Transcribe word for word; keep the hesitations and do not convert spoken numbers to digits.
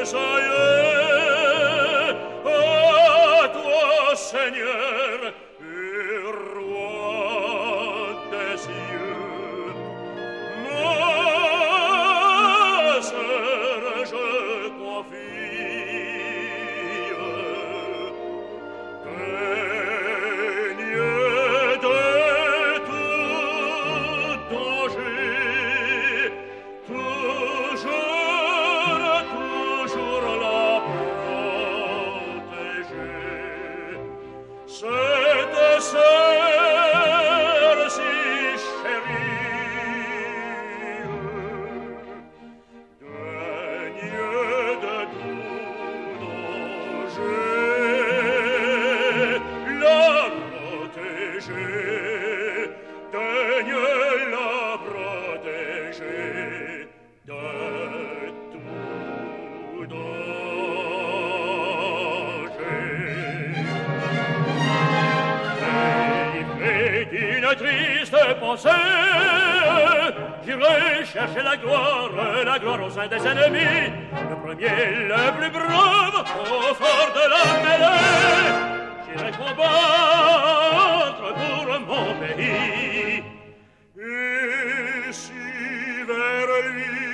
ça y est, à toi, Seigneur, et roi des cieux. Ma sœur, je confie, daigne de tout danger, toujours, toujours la protéger. Cette sœur si chérie, daigne de tout danger la protéger, daigne la protéger de tout danger. Délivré d'une triste pensée, j'irai chercher la gloire, la gloire au sein des ennemis, le premier, le plus brave, au fort de la mêlée. J'irai combattre pour mon pays. Et si vers lui